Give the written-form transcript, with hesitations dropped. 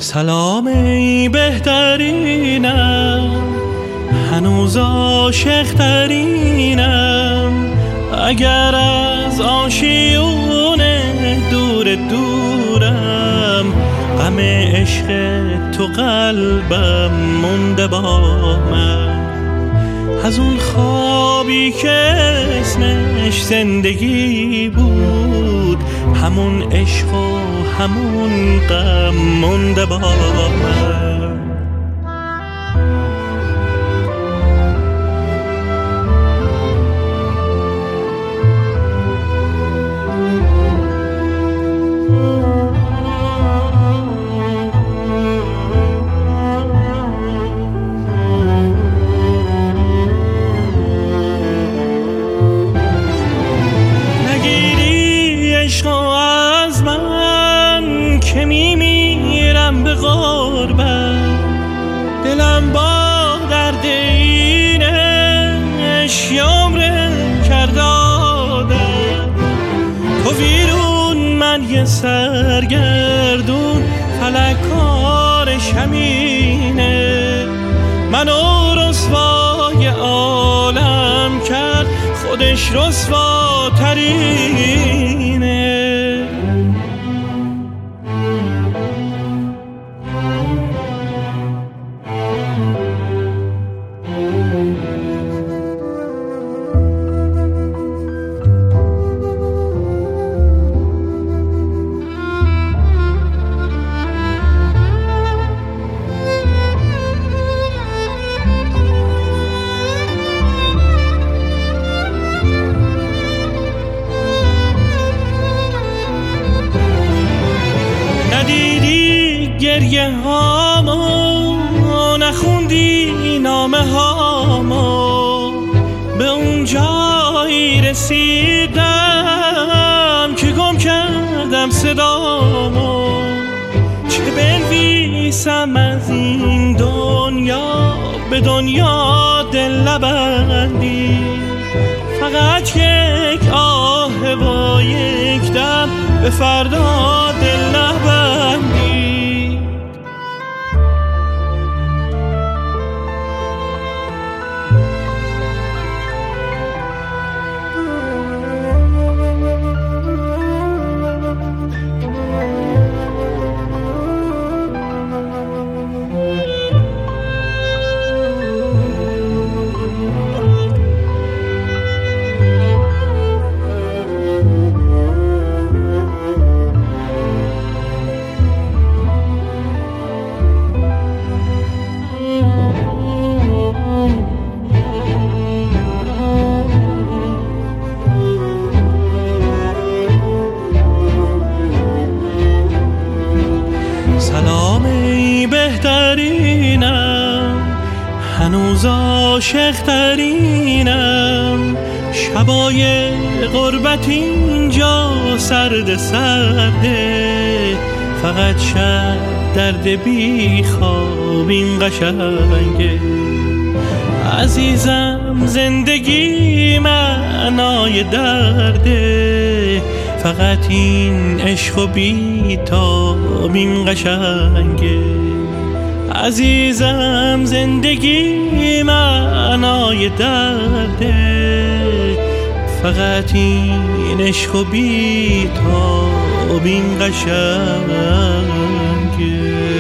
سلام ای بهترینم، هنوز عاشق ترینم. اگر از آشیونه دور دورم، غم عشق تو قلبم مونده با من. از اون خوابی که اسمش زندگی بود، همون عشق و همون غم مونده با من. نگیری عشق از من که میمیرم به غربت، دلم با درد اینش عمر کرد عادت. تو ویرون من یه سرگردون، فلک کارش همینه. منو رسوای عالم کرد، خودش رسواترینه. ندیدی گریه هامو، نخوندی نامه هامو، به اون جایی رسیدم که گم کردم صدامو. چه بنویسم از این دنیا، به دنیا دل نبندی. فقط یک آه و یک دم، به فردا دل نبندی. سلام ای بهترینم، هنوز عاشق ترینم. شبای غربت اینجا سرد سرده، فقط شب درد بی خواب این قشنگه. عزیزم زندگی معنای درده، فقط این عشق و بی تاب این قشنگه. عزیزم زندگی معنای درده، فقط این عشق و بی تاب این قشنگه.